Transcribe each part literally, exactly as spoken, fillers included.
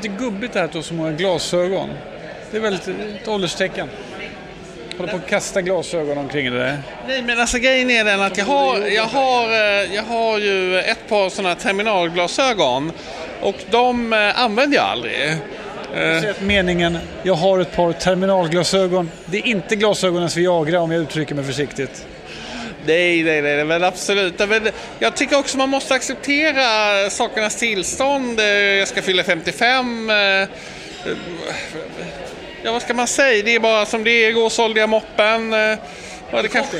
lite gubbigt det här att du har så många glasögon. Det är väl ett, ett ålderstecken. Håller på att kasta glasögon omkring det där. Nej, men alltså grejen är den att jag har, jag har, jag har ju ett par sådana terminalglasögon och de använder jag aldrig. Jag ser att meningen, jag har ett par terminalglasögon. Det är inte glasögonens Viagra om jag uttrycker mig försiktigt. Nej, nej, nej, men absolut. Men jag tycker också man måste acceptera sakernas tillstånd. Jag ska fylla femtiofem. Ja, vad ska man säga? Det är bara som det är. Igår sålde jag moppen. Ja, det kanske...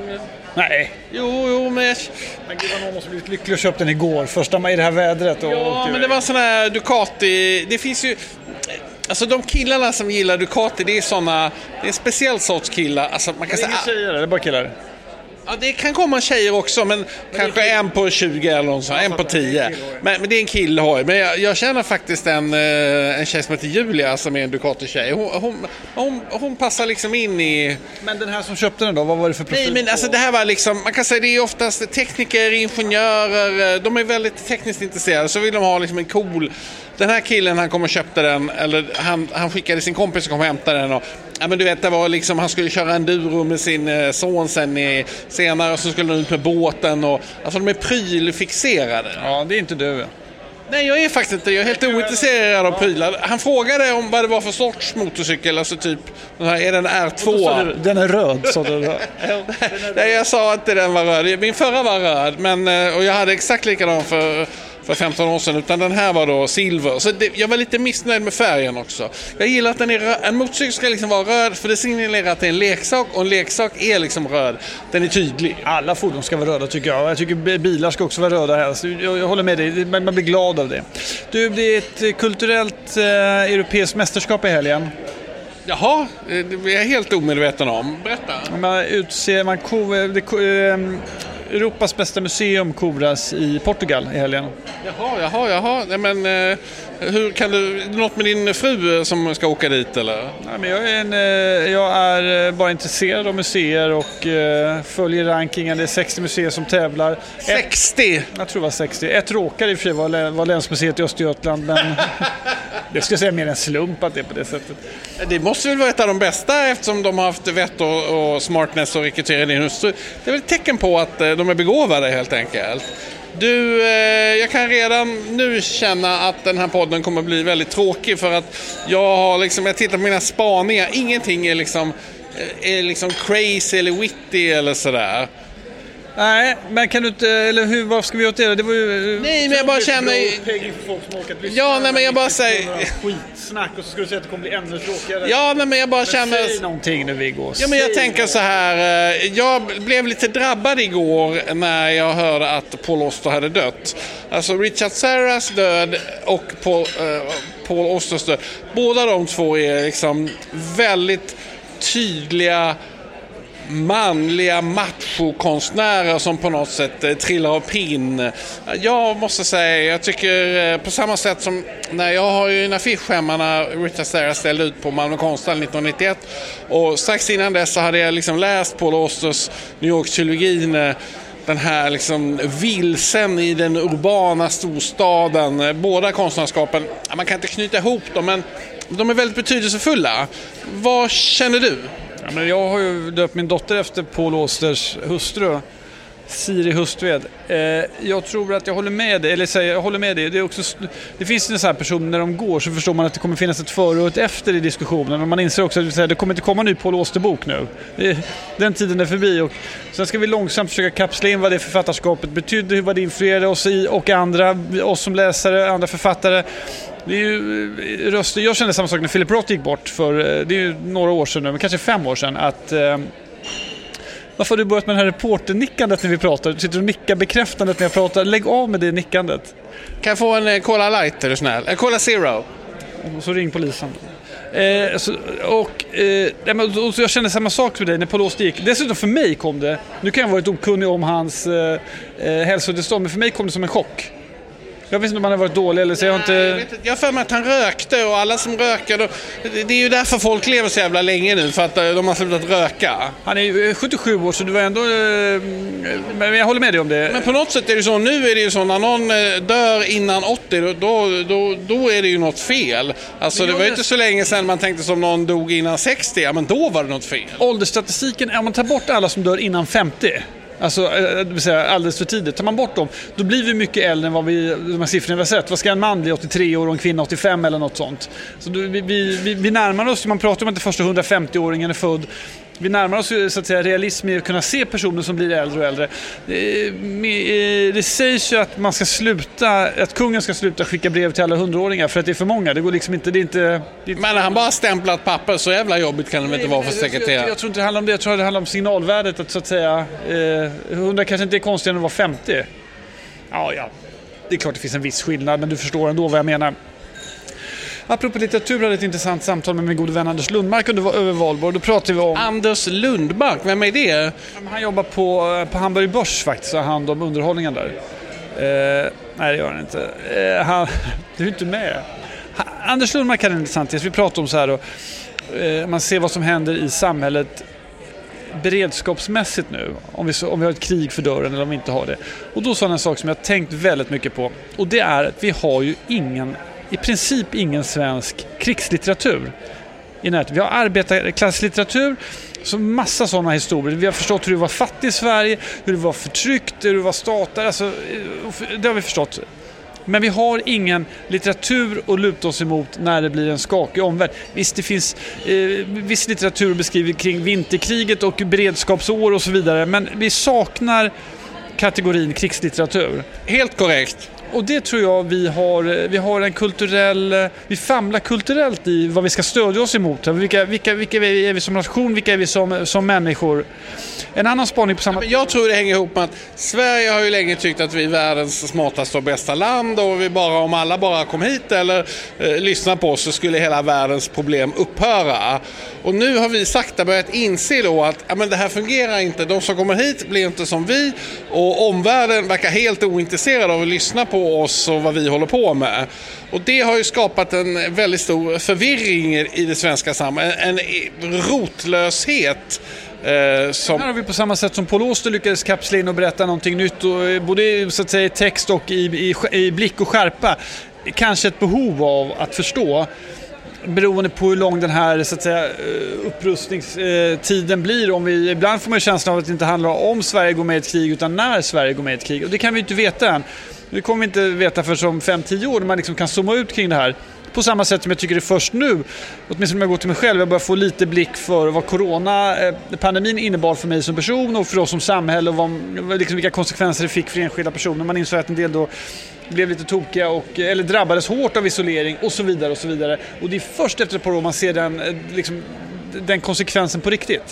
Nej. Jo, jo, men... Men gud, någon måste blivit lycklig och köpt den igår. Första maj i det här vädret. Och ja, men det var sån här Ducati. Det finns ju... Alltså de killarna som gillar Ducati, det är såna... Det är en speciell sorts killar. Alltså, man kan det är säga... inga tjejer, det är bara killar. Ja, det kan komma tjejer också, men, men kanske en på tjugo eller något sånt, en på tio. Men, men det är en killhoj. Men jag, jag känner faktiskt en, en tjej som heter Julia som är en Ducati-tjej. Hon, hon, hon, hon passar liksom in i... Men den här som köpte den då, vad var det för profil? Nej, men alltså det här var liksom, man kan säga det är oftast tekniker, ingenjörer, de är väldigt tekniskt intresserade, så vill de ha liksom en cool... Den här killen, han kom och köpte den, eller han, han skickade sin kompis och kom och hämtade den och ja, men du vet, det var liksom, han skulle köra enduro med sin eh, son sen i, senare och så skulle de ut med båten och alltså de är prylfixerade. Ja, det är inte du. Nej, jag är faktiskt inte, jag är helt ointresserad av prylar. Han frågade om vad det var för sorts motorcykel, alltså typ, den här, är den R två? Den är röd, så det Nej, jag sa att den var röd. Min förra var röd, men, och jag hade exakt likadan för... för femton år sedan, utan den här var då silver. Så det, jag var lite missnöjd med färgen också. Jag gillar att den är röd. En motorcykel ska liksom vara röd, för det signalerar att det är en leksak, och en leksak är liksom röd. Den är tydlig. Alla fordon ska vara röda tycker jag. Jag tycker bilar ska också vara röda här. Så jag, jag håller med dig, man blir glad av det. Du, det är ett kulturellt eh, europeiskt mästerskap i helgen. Jaha, det är jag helt omedveten om. Berätta. Man utser, man ko, det, eh, Europas bästa museum koras i Portugal i helgen. Jaha, jaha, jaha. Nej, men eh, hur kan du, något med din fru som ska åka dit eller? Nej, men jag, är en, eh, jag är bara intresserad av museer och eh, följer rankingen. Det är sextio museer som tävlar. sextio? Ett, jag tror det var sextio. Ett råkar i och för sig var, var länsmuseet i Östergötland, men det ska jag säga mer en slump att det är på det sättet. Det måste väl vara ett av de bästa eftersom de har haft vett och, och smartness och rekrytera din hustru. Det är väl ett tecken på att eh, de är begåvade helt enkelt. Du, eh, jag kan redan nu känna att den här podden kommer bli väldigt tråkig för att jag har liksom, jag tittar på mina spaningar, ingenting är liksom, är liksom crazy eller witty eller sådär. Nej, men kan du inte, eller hur, vad ska vi åt det? Det var ju... Nej, men jag bara känner... Ja, nej, men jag bara säger... Skitsnack och så ska du säga att det kommer bli ännu tråkigare. Ja, nej, men jag bara känner... Säg någonting nu, Viggo. Ja, men jag tänker så här... Jag blev lite drabbad igår när jag hörde att Paul Auster hade dött. Alltså Richard Serras död och Paul, uh, Paul Austers död. Båda de två är liksom väldigt tydliga... manliga machokonstnärer som på något sätt eh, trillar av pinn. Jag måste säga, jag tycker eh, på samma sätt som när jag har ju en affisch hemma när Richard Serra ställde ut på Malmö Konsthall nittonhundranittioett och strax innan dess så hade jag liksom läst Paul Austers New York-trilogin, eh, den här liksom vilsen i den urbana storstaden. Båda konstnärskapen, man kan inte knyta ihop dem, men de är väldigt betydelsefulla. Vad känner du? Ja, men jag har ju döpt min dotter efter Paul Austers hustru, Siri Hustved. Eh, jag tror att jag håller med dig, eller säger jag håller med dig. Det är också, det finns en sån här person när de går så förstår man att det kommer finnas ett före och ett efter i diskussionen. Och man inser också att det kommer inte komma en ny Paul Auster-bok nu. Det, den tiden är förbi och sen ska vi långsamt försöka kapsla in vad det författarskapet betydde, hur vad det influerade oss i och andra, oss som läsare, andra författare. Det är ju röster. Jag kände samma sak när Philip Roth gick bort för, det är ju några år sedan nu, men kanske fem år sedan, att eh, varför har du börjat med det här reporternickandet när vi pratar? Du sitter och nickar bekräftandet när jag pratar. Lägg av med det nickandet. Kan jag få en eh, Cola Light, är du snäll? En Cola Zero. Och så ring polisen. Eh, så, och, eh, och så jag kände samma sak med dig när Paul Auster gick. Dessutom för mig kom det, nu kan jag vara ett okunnig om hans eh, hälsotillstånd, men för mig kom det som en chock. Jag vet inte om han har varit dålig eller så. Jag har inte... Jag vet inte. Jag har för mig att han rökte och alla som röker... Då, det är ju därför folk lever så jävla länge nu, för att de har slutat röka. Han är ju sjuttiosju år, så du var ändå... Men jag håller med dig om det. Men på något sätt är det så, nu är det ju så, när någon dör innan åttio, då, då, då är det ju något fel. Alltså det var ju inte så länge sedan man tänkte som någon dog innan sextio, ja, men då var det något fel. Åldersstatistiken, om man tar bort alla som dör innan femtio, alltså det vill säga alldeles för tidigt, tar man bort dem, då blir vi mycket äldre än vad vi, de här siffrorna vi har sett. Vad ska en man bli, åttiotre år, och en kvinna åttiofem eller något sånt? Så då, vi, vi, vi närmar oss, man pratar om att den första hundrafemtio-åringen är född. Vi närmar oss så att säga realism i att kunna se personer som blir äldre och äldre. Det, det sägs ju att man ska sluta, att kungen ska sluta skicka brev till alla hundraåringar för att det är för många. Det går liksom inte, det är inte... Det är inte... Men när han bara stämplat papper, så jävla jobbigt kan det inte vara för sekreterare. Jag, jag, jag tror inte det handlar om det, jag tror det handlar om signalvärdet, att så att säga eh, hundra kanske inte är konstigare än att vara femtio. Ja, ja. Det är klart det finns en viss skillnad, men du förstår ändå vad jag menar. Apropå litteratur hade ett intressant samtal med min gode vän Anders Lundmark under över valborg. Då pratade vi om... Anders Lundmark, vem är det? Han jobbar på, på Hamburg Börs faktiskt, och har hand om underhållningen där. Eh, nej, det gör han inte. Eh, han, du är inte med. Han, Anders Lundmark hade en intressant gäst. Vi pratade om så här då, eh, man ser vad som händer i samhället beredskapsmässigt nu, om vi, om vi har ett krig för dörren eller om vi inte har det. Och då sa han en sak som jag tänkt väldigt mycket på, och det är att vi har ju ingen, i princip ingen svensk krigslitteratur i närheten. Vi har arbetarklasslitteratur, så massa sådana historier. Vi har förstått hur det var fattigt i Sverige, hur det var förtryckt, hur det var stater, alltså, det har vi förstått. Men vi har ingen litteratur att luta oss emot när det blir en skakig omvärld. Visst, det finns eh, viss litteratur beskriven kring vinterkriget och beredskapsår och så vidare, men vi saknar kategorin krigslitteratur. Helt korrekt. Och det tror jag vi har, vi har en kulturell, vi famlar kulturellt i vad vi ska stödja oss emot. Vilka, vilka, vilka är vi som nation, vilka är vi som, som människor? En annan spaning på samma... Jag tror det hänger ihop med att Sverige har ju länge tyckt att vi är världens smartaste och bästa land, och vi bara, om alla bara kom hit eller eh, lyssnar på oss, så skulle hela världens problem upphöra. Och nu har vi sakta börjat inse då att ja, men det här fungerar inte. De som kommer hit blir inte som vi, och omvärlden verkar helt ointresserad av att lyssna på oss och vad vi håller på med. Och det har ju skapat en väldigt stor förvirring i det svenska samhället, en rotlöshet. Eh, som... Här har vi på samma sätt som Paul Auster lyckades kapsla in och berätta någonting nytt, och både så att säga, text och i, i, i blick och skärpa. Kanske ett behov av att förstå, beroende på hur lång den här så att säga, upprustningstiden blir. Om vi, ibland får man känslan av att det inte handlar om Sverige går med i ett krig, utan när Sverige går med i ett krig. Och det kan vi inte veta än. Det kommer vi inte veta för som fem till tio år, när man liksom kan zooma ut kring det här. På samma sätt som jag tycker det är först nu, åtminstone om jag går till mig själv, jag börjar få lite blick för vad coronapandemin innebar för mig som person och för oss som samhälle, och vad, liksom, vilka konsekvenser det fick för enskilda personer. Man insåg att en del då blev lite tokiga och, eller drabbades hårt av isolering och så vidare och så vidare. Och det är först efter ett par år man ser den, liksom, den konsekvensen på riktigt.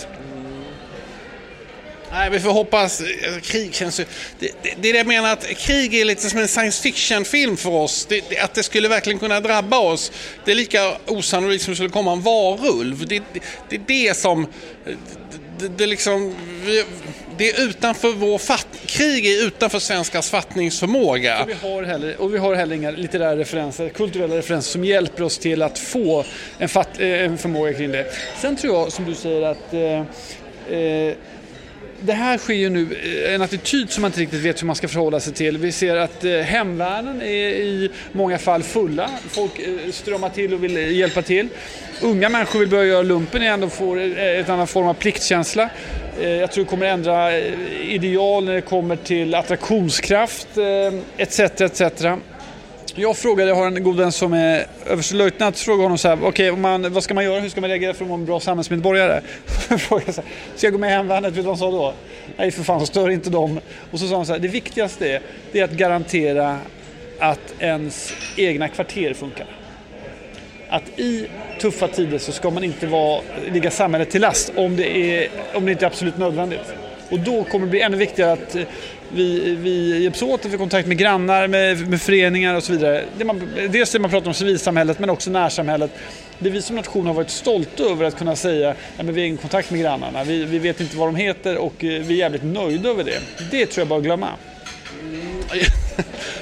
Nej, vi får hoppas. Krig känns ju... Det, det, det är det jag menar, att krig är lite som en science fiction-film för oss. Det, det, att det skulle verkligen kunna drabba oss. Det är lika osannolikt som det skulle komma en varulv. Det, det, det är det som... Det, det, liksom, vi, det är utanför vår fatt... Krig är utanför svenskars fattningsförmåga. Och vi har heller, och vi har heller inga litterära referenser, kulturella referenser som hjälper oss till att få en, fatt, en förmåga kring det. Sen tror jag, som du säger, att... Eh, eh, det här sker ju nu en attityd som man inte riktigt vet hur man ska förhålla sig till. Vi ser att eh, hemvärnen är i många fall fulla. Folk eh, strömmar till och vill hjälpa till. Unga människor vill börja göra lumpen igen och får eh, ett annan form av pliktkänsla. Eh, jag tror det kommer ändra eh, ideal när det kommer till attraktionskraft, eh, et cetera et cetera. Jag frågade, jag har en god vän som är överstelöjtnant, frågade honom så här, okej, okay, vad ska man göra, hur ska man reagera för att vara en bra samhällsmedborgare? Jag frågade så här, ska jag gå med i hemvärnet? Vet du vad de sa då? Nej, för fan, så stör inte dem. Och så sa han så här, det viktigaste är, det är att garantera att ens egna kvarter funkar. Att i tuffa tider så ska man inte vara, ligga samhället till last om det, är, om det inte är absolut nödvändigt. Och då kommer det bli ännu viktigare att vi, vi hjälps åt, att vi har kontakt med grannar, med, med föreningar och så vidare. Det man, dels det man pratar om civilsamhället, men också närsamhället. Det vi som nation har varit stolta över att kunna säga att vi har ingen kontakt med grannarna. Vi, vi vet inte vad de heter och vi är jävligt nöjda över det. Det tror jag bara att glömma.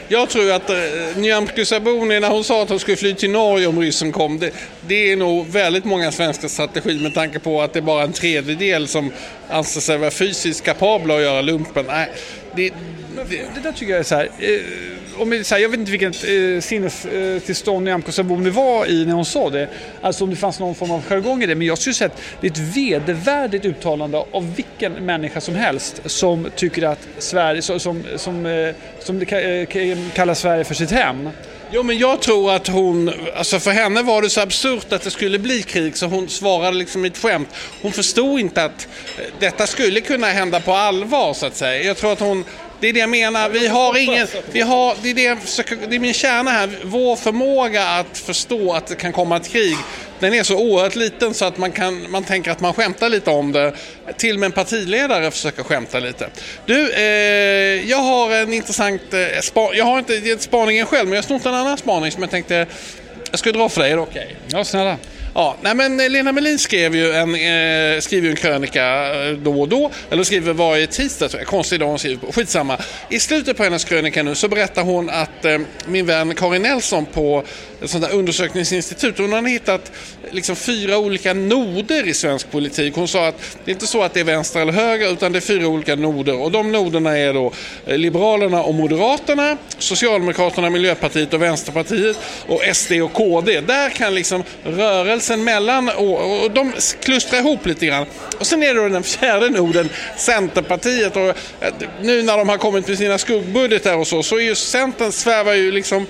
Jag tror att eh, Nyamko Sabuni, när hon sa att hon skulle fly till Norge om ryssen kom, det, det är nog väldigt många svenska strategier med tanke på att det är bara en tredjedel som anser sig vara fysiskt kapabla att göra lumpen. Nej, det, det, det där tycker jag är så här... Eh, om jag, så här, jag vet inte vilket eh, sinnestillstånd Nyamko Sabuni var i när hon sa det. Alltså om det fanns någon form av jargong i det. Men jag skulle säga att det är ett vedervärdigt uttalande av vilken människa som helst som tycker att Sverige, som, som, som, eh, som det kallar Sverige för sitt hem. Jo, men jag tror att hon, alltså för henne var det så absurt att det skulle bli krig så hon svarade liksom i ett skämt. Hon förstod inte att detta skulle kunna hända på allvar så att säga. Jag tror att hon, det är det jag menar, vi har ingen, vi har, det är, det, det är min kärna här, vår förmåga att förstå att det kan komma ett krig, den är så oerhört liten så att man, kan, man tänker att man skämtar lite om det. Till och med en partiledare försöker skämta lite. Du, eh, jag har en intressant eh, spa, jag har inte gett spaningen själv, men jag har snott en annan spaning som jag tänkte jag skulle dra för dig, är det okej? Okay? Ja, snälla. Ja, nej men Lena Melin skrev ju en, eh, skriver ju en krönika då och då, eller skriver varje tisdag, tror jag, konstig dag hon skriver på, skitsamma. I slutet på hennes krönika nu så berättar hon att eh, min vän Karin Nelson på ett sånt där undersökningsinstitut, hon har hittat liksom fyra olika noder i svensk politik. Hon sa att det är inte så att det är vänster eller höger, utan det är fyra olika noder, och de noderna är då eh, Liberalerna och Moderaterna, Socialdemokraterna, Miljöpartiet och Vänsterpartiet och S D och K D. Där kan liksom rörelsen mellan, och, och de klustrar ihop lite grann. Och sen är det då den fjärde noden, Centerpartiet, och nu när de har kommit med sina skuggbudgetar och så, så är ju Centern svävar ju liksom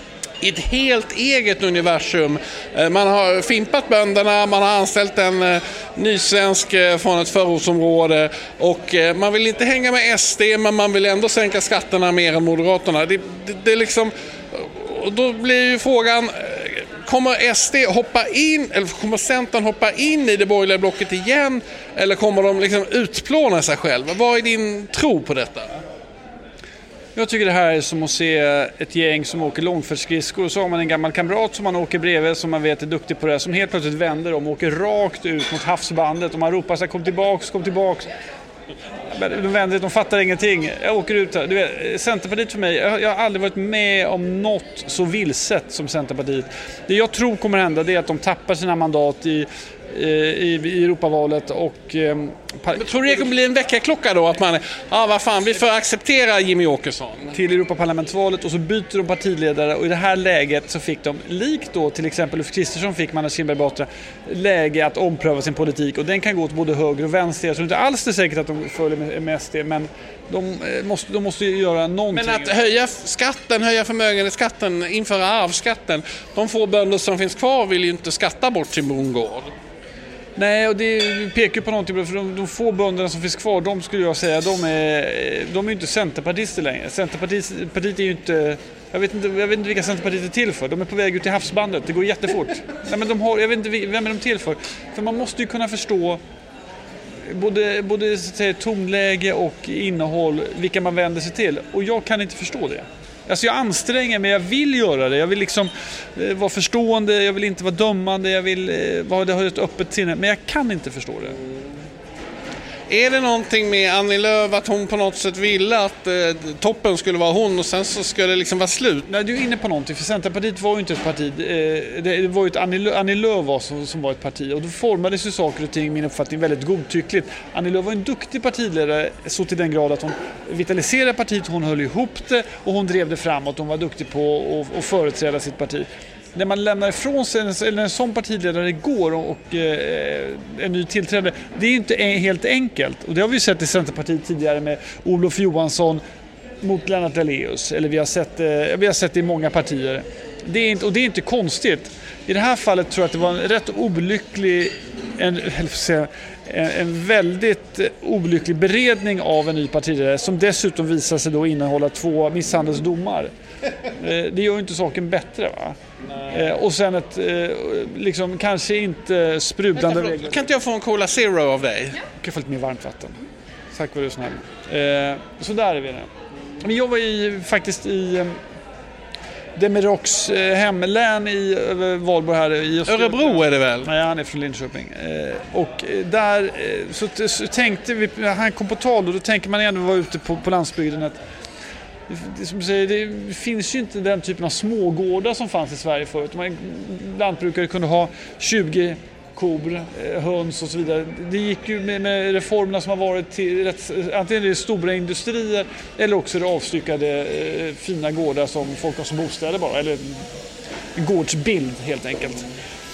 i ett helt eget universum. Man har fimpat bönderna, man har anställt en uh, nysvensk uh, från ett förortsområde, och uh, man vill inte hänga med S D, men man vill ändå sänka skatterna mer än Moderaterna. Det, det, det är liksom, och då blir ju frågan, kommer S D hoppa in, eller kommer Centern hoppa in i det borgerliga blocket igen, eller kommer de liksom utplåna sig själva? Vad är din tro på detta? Jag tycker det här är som att se ett gäng som åker långfärdsskridskor, och så har man en gammal kamrat som man åker bredvid som man vet är duktig på det, som helt plötsligt vänder om och åker rakt ut mot havsbandet, och man ropar sig kom tillbaks, kom tillbaks. De vänder, de fattar ingenting. Jag åker ut här. Du vet, Centerpartiet för mig, jag, jag har aldrig varit med om något så vilset som Centerpartiet. Det jag tror kommer hända, det är att de tappar sina mandat i I, i Europavalet, och eh, par- tror du det kommer bli en väckarklocka då, att man, ja ah, vad fan, vi får acceptera Jimmy Åkesson till Europaparlamentsvalet, och så byter de partiledare, och i det här läget så fick de, likt då till exempel Ulf Kristersson fick man av Kinberg Batra, läge att ompröva sin politik, och den kan gå åt både höger och vänster. Jag tror inte alls det är säkert att de följer med, med S D, men de måste, de måste göra någonting. Men att höja skatten, höja förmögenhetsskatten, införa arvsskatten, de få bönder som finns kvar vill ju inte skatta bort sin bondgård. Nej, och det pekar på någonting, för de, de få bönderna som finns kvar, de skulle jag säga, de är, de är ju inte centerpartister längre. Centerpartiet partiet är ju inte, jag vet inte, jag vet inte vilka Centerpartiet är till för. De är på väg ut i havsbandet, det går jättefort. Nej, men de har, jag vet inte vem är de till för. För man måste ju kunna förstå både, både så att säga, tonläge och innehåll, vilka man vänder sig till. Och jag kan inte förstå det. Alltså jag anstränger mig, jag vill göra det. Jag vill liksom eh, vara förstående, jag vill inte vara dömande, jag vill eh, vara, det har ett öppet sinne. Men jag kan inte förstå det. Är det någonting med Annie Lööf att hon på något sätt ville att eh, toppen skulle vara hon, och sen så skulle det liksom vara slut? Nej, du är inne på någonting, för Centerpartiet var ju inte ett parti. Eh, det var ju ett Annie Lööf, Annie Lööf var som, som var ett parti, och då formades ju saker och ting, min uppfattning, väldigt godtyckligt. Annie Lööf var en duktig partiledare så till den grad att hon vitaliserade partiet, hon höll ihop det och hon drev det framåt. Hon var duktig på att, att företräda sitt parti. När man lämnar ifrån sig, eller en sån partiledare går och, och eh, en ny tillträde, det är ju inte helt enkelt. Och det har vi sett i Centerpartiet tidigare med Olof Johansson mot Lennart Daléus. Eller vi har sett, eh, vi har sett det i många partier. Det är inte, och det är inte konstigt. I det här fallet tror jag att det var en rätt olycklig, en, en, en väldigt olycklig beredning av en ny partiledare, som dessutom visar sig då innehålla två misshandelsdomar. Det gör ju inte saken bättre, va? Eh, och sen ett eh, liksom kanske inte sprudlande Vänta, regler. Kan inte jag få en Cola Zero av dig? Jag kan få lite mer varmt vatten. Tack för det, snäll. Eh, så där är vi nu. Men jag var i, faktiskt i eh, Demiroks eh, hemlän i eh, Valborg här i Öster... Örebro är det väl? Nej, han är från Linköping. Eh, och där eh, så, så tänkte vi, han kom på tal, och då tänker man ändå vara ute på, på landsbygden att det, som du säger, det finns ju inte den typen av smågårdar som fanns i Sverige förut. Man, lantbrukare kunde ha tjugo kor, höns och så vidare. Det gick ju med, med reformerna som har varit till rätt, antingen det är stora industrier eller också det avstyckade eh, fina gårdar som folk har som bostäder bara, eller en gårdsbild helt enkelt.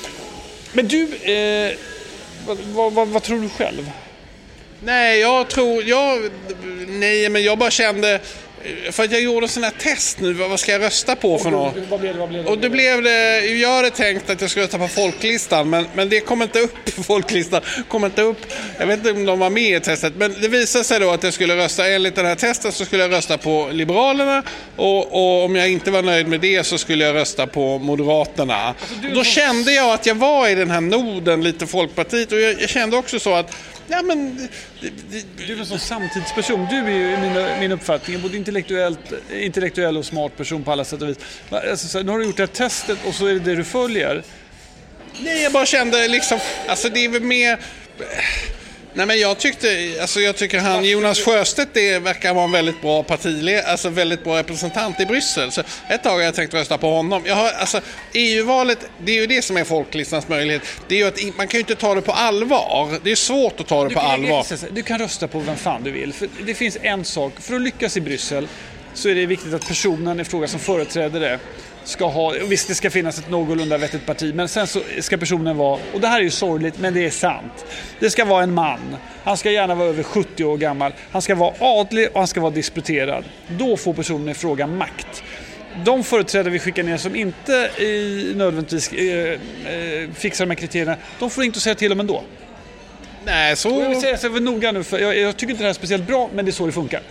Men du, eh, vad, vad, vad, vad tror du själv? Nej, jag tror, jag, nej men jag bara kände, för att jag gjorde sån här test nu, vad ska jag rösta på för något? Vad blev det, vad blev det? Och det blev det, jag hade tänkt att jag skulle rösta på folklistan, men, men det kom inte upp på folklistan, kom inte upp, jag vet inte om de var med i testet, men det visade sig då att jag skulle rösta, enligt den här testen så skulle jag rösta på Liberalerna, och, och om jag inte var nöjd med det så skulle jag rösta på Moderaterna. Alltså, och då så... kände jag att jag var i den här noden lite Folkpartiet, och jag, jag kände också så att ja, men, det, det, du är en sån samtidsperson. Du är ju min, min uppfattning både intellektuellt, intellektuell och smart person på alla sätt och vis. Alltså, så, nu har du gjort det här testet och så är det det du följer. Nej, jag bara kände liksom, alltså det är väl mer... Nej, men jag tyckte, alltså jag tycker han Jonas Sjöstedt det verkar vara en väldigt bra partiledare, alltså väldigt bra representant i Bryssel. Så ett tag har jag tänkt rösta på honom. Jag har, alltså E U-valet, det är ju det som är folklistans möjlighet. Det är ju att man kan ju inte ta det på allvar. Det är svårt att ta det du på kan, allvar. Du kan rösta på vem fan du vill. För det finns en sak, för att lyckas i Bryssel så är det viktigt att personen i fråga som företräder det ska ha, visst det ska finnas ett någorlunda vettigt parti, men sen så ska personen vara, och det här är ju sorgligt men det är sant, det ska vara en man, han ska gärna vara över sjuttio år gammal, han ska vara adlig och han ska vara disputerad. Då får personen i fråga makt. De företrädare vi skickar ner som inte i nödvändigtvis eh, eh, fixar de här kriterierna, de får inte att säga till om ändå. Nej, så... Jag vill säga så noga nu, för jag, jag tycker inte det här är speciellt bra, men det är så det funkar.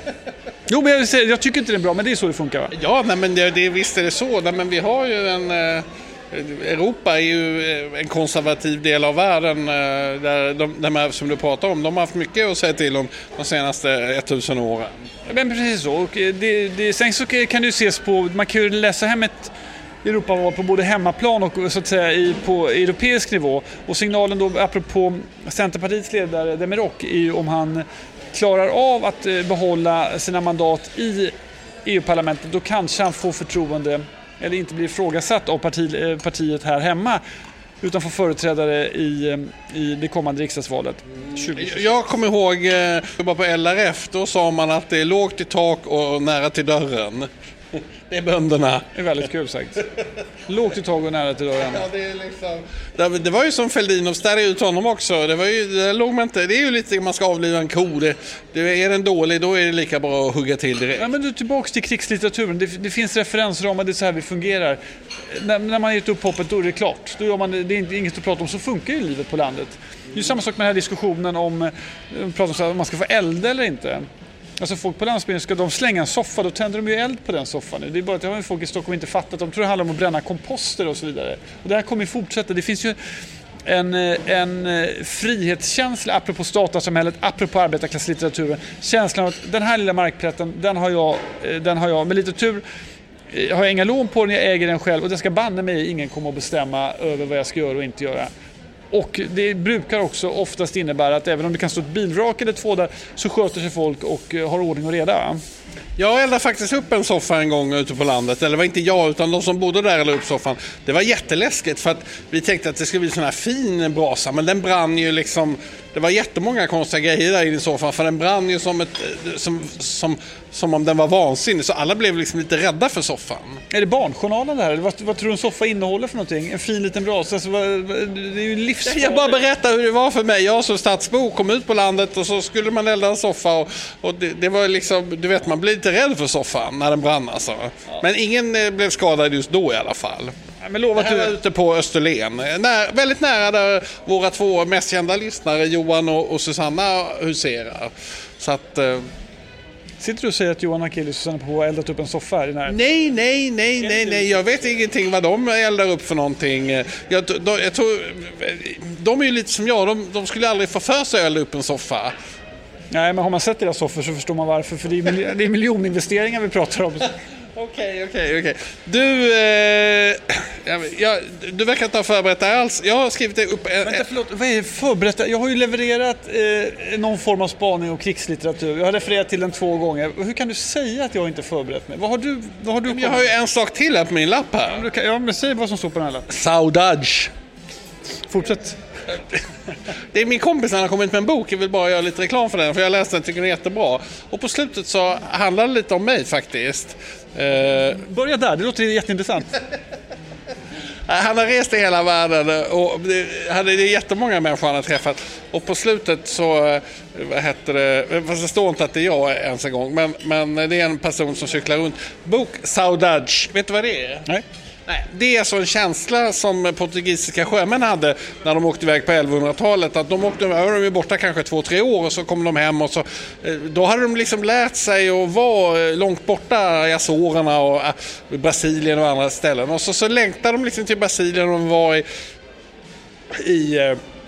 Jo, men jag vill säga, jag tycker inte det är bra, men det är så det funkar, va? Ja, nej, men det, det, visst är det så. Nej, men vi har ju en... Eh, Europa är ju en konservativ del av världen. Eh, där de, de här som du pratar om, de har haft mycket att säga till om de senaste tusen åren. Men precis så. Och det, det, sen så kan det ju ses på... Man kan ju läsa hem ett Europa på både hemmaplan och så att säga i, på europeisk nivå. Och signalen då, apropå Centerpartiets ledare Demirok, är ju om han klarar av att behålla sina mandat i E U-parlamentet, då kanske han får förtroende eller inte blir ifrågasatt av parti, partiet här hemma, utan får företrädare i, i det kommande riksdagsvalet. tjugo tjugo. Jag kommer ihåg, jag var på L R F, då sa man att det är lågt i tak och nära till dörren. Det är bönderna. Det är väldigt kul sagt. Lågt i tag och nära till dörren. Ja, det är liksom... Det var ju som Fälldin och ställde ut honom också. Det var ju, det låg man inte. Det är ju lite, man ska avliva en ko. Det, det är den dålig, då är det lika bra att hugga till direkt. Ja, men du, tillbaka till kriegslitteraturen. Det, det finns referensramar, det är så här vi fungerar. När, när man har gett upp hoppet, då är det klart. Då gör man, det är inget att prata om, så funkar ju livet på landet. Det är ju samma sak med den här diskussionen om, pratar om man ska få elda eller inte. Alltså folk på landsbygden, ska de slänga en soffa, då tänder de ju eld på den soffan. Det är bara att det har folk i Stockholm inte fattat. De tror det handlar om att bränna komposter och så vidare. Och det här kommer ju fortsätta. Det finns ju en, en frihetskänsla apropå statarsamhället, apropå arbetarklasslitteraturen. Känslan av att den här lilla markplätten, den har jag, den har jag med lite tur har jag inga lån på den, jag äger den själv och det ska banne mig ingen komma att bestämma över vad jag ska göra och inte göra. Och det brukar också oftast innebära att även om det kan stå ett bilvrak eller två där, så sköter sig folk och har ordning och reda. Jag eldade faktiskt upp en soffa en gång ute på landet. Eller det var inte jag, utan de som bodde där eldade upp soffan. Det var jätteläskigt för att vi tänkte att det skulle bli sån här fin brasa. Men den brann ju liksom... Det var jättemånga konstiga grejer där i din soffa. För den brann ju som, ett, som, som, som om den var vansinnig. Så alla blev liksom lite rädda för soffan. Är det barnjournalen där? Vad, vad tror du en soffa innehåller för någonting? En fin liten brasa? Alltså, vad, det är ju livsfarligt. Jag bara berättar hur det var för mig. Jag som stadsbo kom ut på landet och så skulle man elda en soffa. Och, och det, det var liksom... Du vet, man blir lite rädd för soffan när den brann alltså. Ja. Men ingen blev skadad just då i alla fall. Ja, men lova att du är ute på Österlen. När, väldigt nära där våra två mest kända lyssnare, Johan och, och Susanna, huserar. Så att... Eh... Sitter du och säger att Johan Akelius och Susanna på har eldat upp en soffa här i närheten? Nej, nej, nej, nej, nej. Jag vet ingenting vad de eldar upp för någonting. Jag, de, jag tror... De är ju lite som jag. De, de skulle aldrig få för sig att elda upp en soffa. Nej, men har man sett deras soffor så förstår man varför. För det är, mil- det är miljoninvesteringar vi pratar om. Okej, okej, okej. Du, eh, Jag, jag, du verkar inte ha förberett det alls. Jag har skrivit det upp... Vänta, förlåt. Vad är förberett? Jag har ju levererat eh, någon form av spaning och krigslitteratur. Jag har refererat till den två gånger. Hur kan du säga att jag inte förberett mig? Vad har du, vad har du jag har ju en sak till här på min lapp här. Ja, du kan, ja, men säg vad som står på den här lappen. Saudade. Fortsätt. Det är min kompis, han har kommit med en bok. Jag vill bara göra lite reklam för den, för jag läste den, tycker den är jättebra. Och på slutet så handlar det lite om mig faktiskt. Uh, Börja där, det låter jätteintressant. Han har rest i hela världen och det, det är jättemånga människor han har träffat. Och på slutet så, vad heter det, fast det står inte att det är jag ens en gång, men, men det är en person som cyklar runt. Bok Saudade, vet du vad det är? Nej. Nej, det är så en känsla som portugisiska sjömän hade när de åkte iväg på elvahundratalet, att de åkte de var borta kanske två, tre år och så kom de hem och så då hade de liksom lärt sig att vara långt borta i Azorerna och äh, Brasilien och andra ställen, och så, så längtade de liksom till Brasilien och de var i, i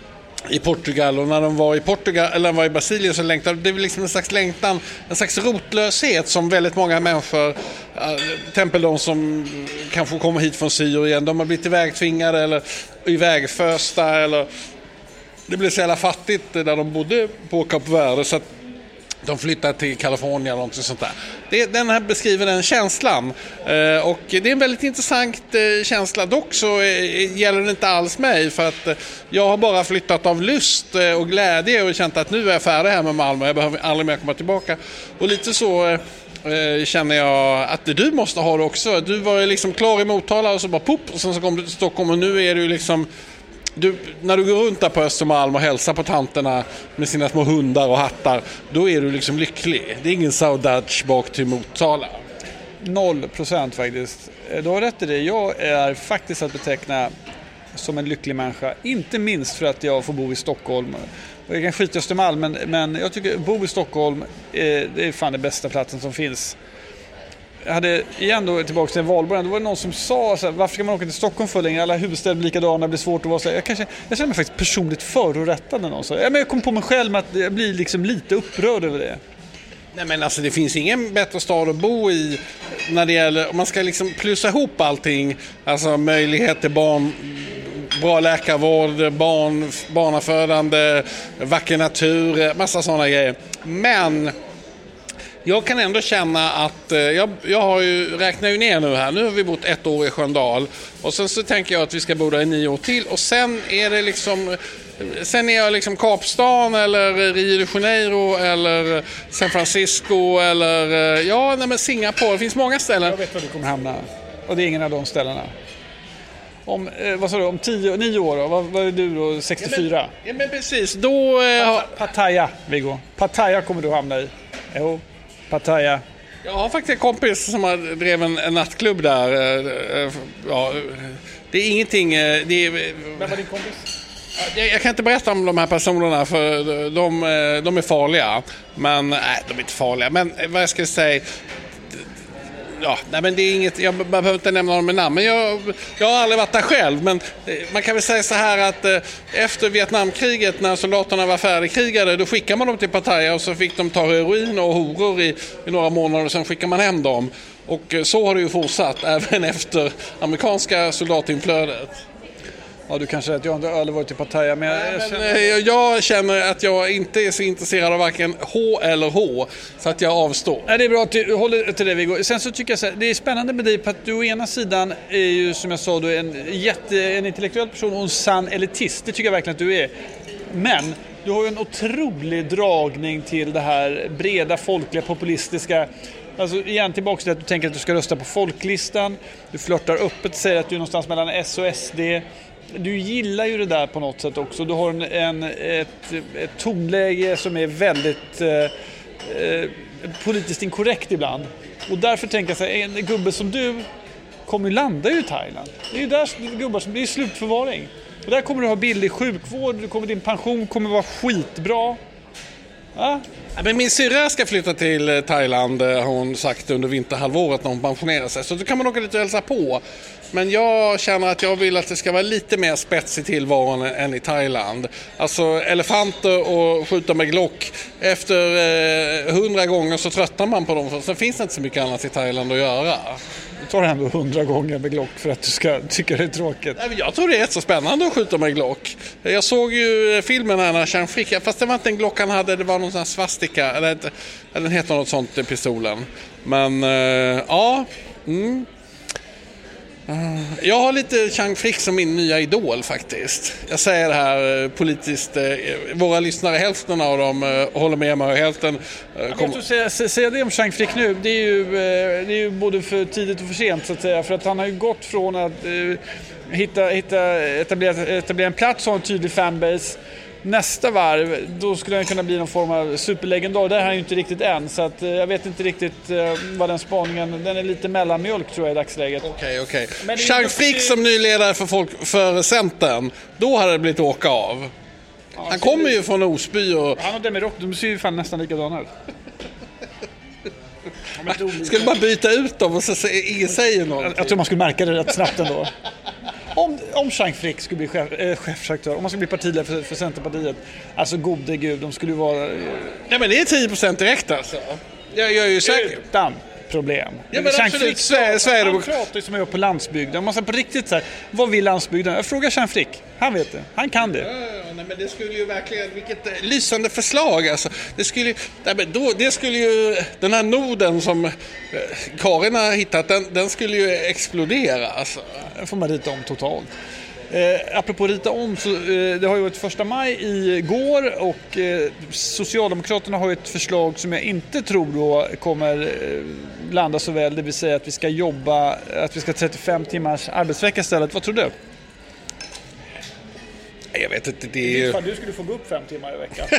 i Portugal, och när de var i Portugal eller var i Brasilien så längtade det var liksom en slags längtan, en slags rotlöshet som väldigt många människor, till exempel de som kanske kommer hit från Syrien, de har blivit ivägtvingade eller ivägfösta, eller det blev så jävla fattigt där de bodde på Kap Verde så att de flyttade till Kalifornien eller något sånt där. Det, den här beskriver den känslan. Eh, och det är en väldigt intressant eh, känsla. Dock så eh, gäller det inte alls mig, för att eh, jag har bara flyttat av lust eh, och glädje och känt att nu är jag färdig här med Malmö. Jag behöver aldrig mer komma tillbaka. Och lite så eh, känner jag att du måste ha det också. Du var liksom klar i Motala och så bara pop, och sen så kom du till Stockholm och nu är du liksom... Du, när du går runt där på Östermalm och hälsar på tanterna med sina små hundar och hattar, då är du liksom lycklig. Det är ingen saudade bak till Motala. Noll procent faktiskt. Du har rätt i det. Jag är faktiskt att beteckna som en lycklig människa. Inte minst för att jag får bo i Stockholm. Och jag kan skita i Östermalm, men, men jag tycker att bo i Stockholm är, det är fan den bästa platsen som finns. Jag hade igen då tillbaka till en valborg, det var någon som sa så här, varför ska man åka till Stockholm för länge? Alla huvudstäder blir likadana, det blir svårt att vara så här. Jag, kanske, jag känner mig faktiskt personligt förorättad när någon sa. Ja, men jag kom på mig själv med att jag blir liksom lite upprörd över det. Nej, men alltså det finns ingen bättre stad att bo i när det gäller, om man ska liksom plussa ihop allting, alltså möjlighet till barn, bra läkarvård, barn, barnafödande, vacker natur, massa sådana grejer. Men jag kan ändå känna att eh, jag, jag har ju räknat ju ner nu här. Nu har vi bott ett år i Sköndal. Och sen så tänker jag att vi ska bo där i nio år till. Och sen är det liksom... Sen är jag liksom Kapstaden eller Rio de Janeiro eller San Francisco eller ja, nej men Singapore. Det finns många ställen. Jag vet var du kommer hamna. Och det är ingen av de ställena. Om, eh, vad sa du, om tio, nio år då? Vad, vad är du då? sextiofyra? Ja men, ja, men precis. Då... Eh, Pattaya, Viggo. Pattaya kommer du hamna i. Jo. Pattaya. Jag har faktiskt en kompis som har drev en, en nattklubb där. Ja, det är ingenting... Det är, Vem var din kompis? Jag, jag kan inte berätta om de här personerna för de, de är farliga. Men nej, de är inte farliga. Men vad jag ska säga... Ja, nej, men det är inget, jag behöver inte nämna dem med namn, men jag, jag har aldrig varit där själv, men man kan väl säga så här att eh, efter Vietnamkriget när soldaterna var färdigkrigade, då skickade man dem till Pattaya och så fick de ta heroin och horor i, i några månader och sen skickade man hem dem. Och eh, så har det ju fortsatt även efter amerikanska soldatinflödet. Ja, du kanske att jag inte har aldrig varit i Pattaya, men, jag, Nej, jag, men känner... jag känner att jag inte är så intresserad av varken H eller H, så att jag avstår. Nej, det är bra att du håller till det, Viggo. Sen så tycker jag så här, det är spännande med dig på att du å ena sidan är ju, som jag sa, du är en, jätte, en intellektuell person och en sann elitist. Det tycker jag verkligen att du är. Men du har ju en otrolig dragning till det här breda, folkliga, populistiska. Alltså igen tillbaka till att du tänker att du ska rösta på folklistan. Du flörtar öppet, säger att du är någonstans mellan S och S D. Du gillar ju det där på något sätt också. Du har en, en, ett, ett tonläge som är väldigt eh, eh, politiskt inkorrekt ibland. Och därför tänker jag så här, en gubbe som du kommer ju landa ju i Thailand. Det är ju där gubbar som, det är slutförvaring. Och där kommer du ha billig sjukvård, du kommer, din pension kommer vara skitbra. Ja. Ja, men min syrra ska flytta till Thailand, har hon sagt, under vinterhalvåret när hon pensionerar sig. Så då kan man åka lite och hälsa på. Men jag känner att jag vill att det ska vara lite mer spets i tillvaron än i Thailand. Alltså elefanter och skjuta med Glock. Efter hundra eh, gånger så tröttnar man på dem. Sen finns det inte så mycket annat i Thailand att göra. Du tar ändå hundra gånger med Glock för att du ska tycka det är tråkigt. Jag tror det är så spännande att skjuta med Glock. Jag såg ju filmen här när Chang Frick, fast det var inte en Glock han hade, det var någon sån här svastika, eller, eller den heter något sånt i pistolen. Men eh, ja, mm. Jag har lite Chang Frick som min nya idol faktiskt. Jag säger det här politiskt. Våra lyssnare, hälften av dem håller med mig och hälften... Kom... Jag säga, säga det om Chang Frick nu, det är, ju, det är ju både för tidigt och för sent så att säga. För att han har ju gått från att uh, hitta, hitta, etablera, etablera en plats och en tydlig fanbase. Nästa varv, då skulle han kunna bli någon form av superlegendar. Där är han ju inte riktigt än, så att, eh, jag vet inte riktigt eh, vad den spaningen... Den är lite mellanmjölk tror jag i dagsläget. Okej, okay, okej. Okay. Chang Frick som ny ledare för, folk, för Centern, då hade det blivit åka av. Ja, han kommer det... ju från Osby och... Han och Demirok, de ser ju fan nästan likadana ut. Skulle bara byta ut dem och så säger ingen säger något. Jag, jag tror man skulle märka det rätt snabbt ändå. Om, om Chang Frick skulle bli chef, äh, chefredaktör, om man skulle bli partiledare för, för Centerpartiet, alltså gode gud, de skulle ju vara... Äh, Nej, men det är tio procent direkt alltså. Jag, jag är ju säker. Utan problem. Ja, men Chang Frick, Sverige, Sverige, han pratar ju som jag gör på landsbygden. Man säger på riktigt så här, vad vill landsbygden? Jag frågar Chang Frick, han vet det, han kan det. Ja, nej, men det skulle ju verkligen, vilket eh, lysande förslag alltså. Det skulle, nej, men då, det skulle ju, den här noden som eh, Karin har hittat, den, den skulle ju explodera alltså. Den får man rita om totalt. Eh, apropå rita om, så, eh, det har ju varit första maj igår och eh, Socialdemokraterna har ju ett förslag som jag inte tror då kommer eh, landa så väl, det vill säga att vi ska jobba, att vi ska ha trettiofem timmars arbetsvecka istället. Vad tror du? Jag vet inte, det är ju... Du skulle få gå upp fem timmar i veckan.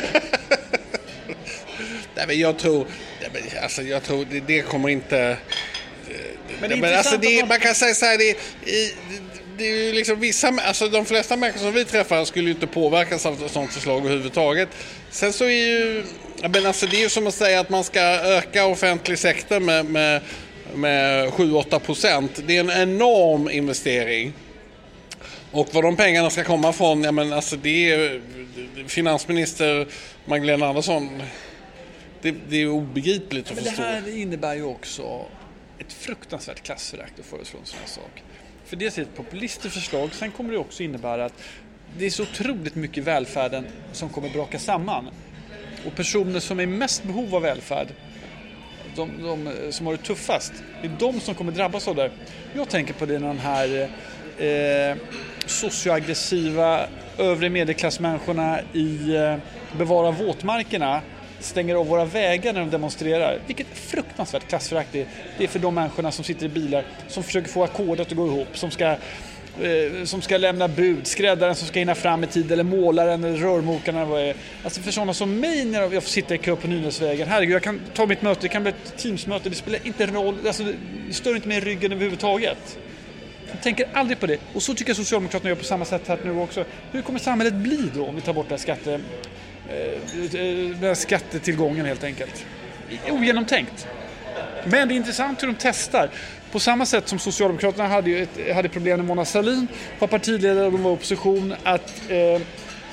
Nej, men jag tror, alltså, jag tror det, det kommer inte... Men, det men alltså, det, man kan säga så här, det, det, det är ju liksom vissa, alltså de flesta människor som vi träffar skulle ju inte påverkas av ett sånt förslag överhuvudtaget. Sen så är ju, men alltså det är ju som att säga att man ska öka offentlig sektor med, med, med sju till åtta procent. Det är en enorm investering. Och vad de pengarna ska komma från, ja men alltså det är finansminister Magdalena Andersson, det, det är obegripligt att men förstå. Det här innebär ju också ett fruktansvärt klassförakt att föreslå en sån här sak. För det är ett populistiskt förslag. Sen kommer det också innebära att det är så otroligt mycket välfärden som kommer braka samman. Och personer som är mest behov av välfärd, de, de som har det tuffast, det är de som kommer drabbas av det. Jag tänker på det när de här eh, socioaggressiva övre medelklassmänniskorna i eh, Bevara våtmarkerna stänger av våra vägar när de demonstrerar. Vilket fruktansvärt klassförakt det är. Det är för de människorna som sitter i bilar, som försöker få ackordet att gå ihop, som ska, eh, som ska lämna bud, skräddaren som ska hinna fram i tid, eller målaren, eller rörmokaren, eller vad det är. Alltså för sådana som mig när jag får sitta i kö på Nynäsvägen, herregud, jag kan ta mitt möte, det kan bli ett teamsmöte, det spelar inte roll, alltså, det stör inte med ryggen överhuvudtaget. Jag tänker aldrig på det. Och så tycker jag Socialdemokraterna gör på samma sätt här nu också. Hur kommer samhället bli då om vi tar bort det här skatte... den här skattetillgången helt enkelt. Ogenomtänkt. Men det är intressant hur de testar. På samma sätt som Socialdemokraterna hade, ju ett, hade problem med Mona Sahlin var partiledare och de var opposition att eh,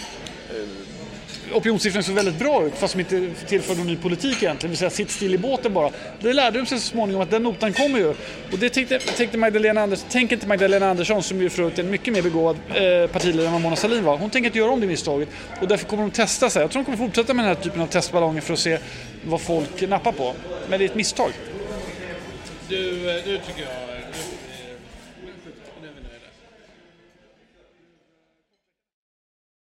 opinionssiffrorna såg väldigt bra ut fast de inte tillförde någon ny politik egentligen. Det vill säga sitt still i båten bara. Det lärde de sig så småningom att den notan kommer ju. Och det tänkte, tänkte Magdalena Andersson. Tänk inte Magdalena Andersson som ju förut är en mycket mer begåvad eh, partiledare än vad Mona Sahlin var. Hon tänker inte göra om det misstaget. Och därför kommer de testa sig. Jag tror de kommer fortsätta med den här typen av testballonger för att se vad folk nappar på. Men det är ett misstag. Du, du tycker jag